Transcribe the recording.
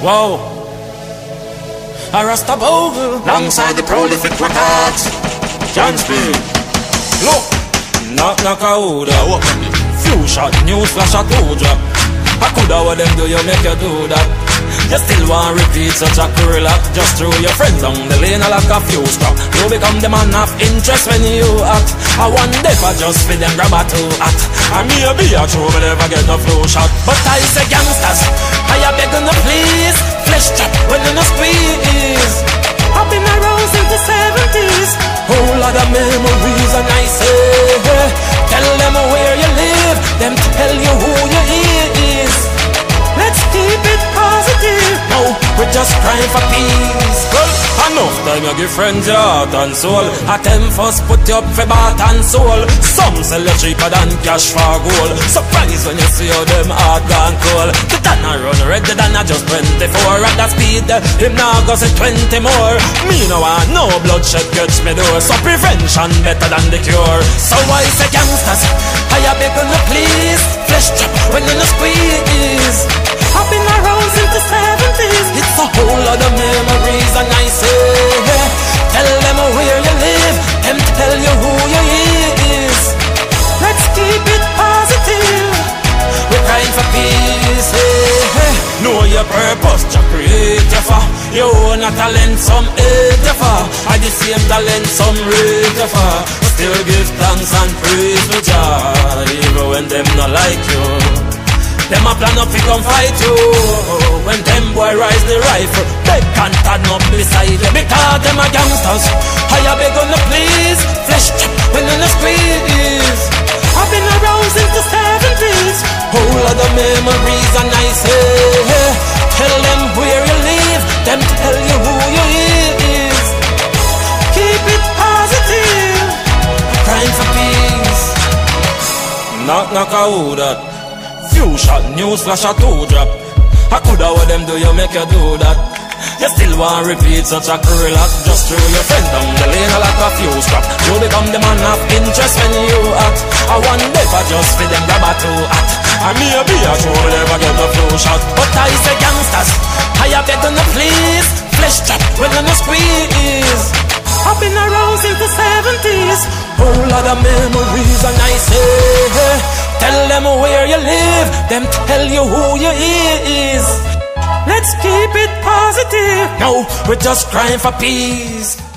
Wow. A Rasta Bogle alongside the prolific records. John Speed. Look, knock a hooda. Few shot, news flash a two drop. I coulda what them do, you make you do that. You still want repeat such a cruel act. Just throw your friends down the lane like a few stop. You become the man of interest when you act. I one day for just for them grab a two act. I may be a true but never get no flu shot. But I say gangsters, I beg on the please. Flesh chop when you no squeeze. I've been around since the 70s. Whole lot of memories and I say, tell them where you live, them tell you who you is. Let's keep it positive. No, we're just crying for peace. Well, enough time you give friends your heart and soul. At them first put you up for bath and soul. Some sell you cheaper than cash for gold. Surprise when you see how them heart gone cold. The Dana run redder than I just 24. At that speed, him now go say 20 more. Me no want no bloodshed catch me door. So prevention better than the cure. So I say gangsters, I beg on the please. Flesh chop when you no squeeze. I've been around since the 70s. It's a whole lot of memories and I say, tell them where you live, them tell you who you is. Let's keep it positive. We're crying for peace. Know your purpose, to create you for. You own a talent, some hate you for. I the same talent, some rate you for. Still give thanks and praise to Jah, even when them not like you. Them a plan up to come fight you. When them boy rise the rifle, they can't turn up beside you. Because them a gangsters, I beg on the please. Flesh chop when you no squeeze. I've been around since the 70s. Whole lot of memories and I say, tell them where you live, them tell you who you is. Keep it positive, crying for peace. Knock a who that. Few shot, news flash a two drop. I coulda what them do, you make you do that. You still want repeat such a cruel act. Just throw your friend down the lane like a few scrap. You become the man of interest when you act. I one day for just for them grab a two act. I may be a true never get a flu shot. But I say gangsters, I beg on the please. Flesh chop when you no squeeze. I've been around since the 70s. Whole lot of memories and I say, tell them where you live, them tell you who you is. Let's keep it positive. No, we're just crying for peace.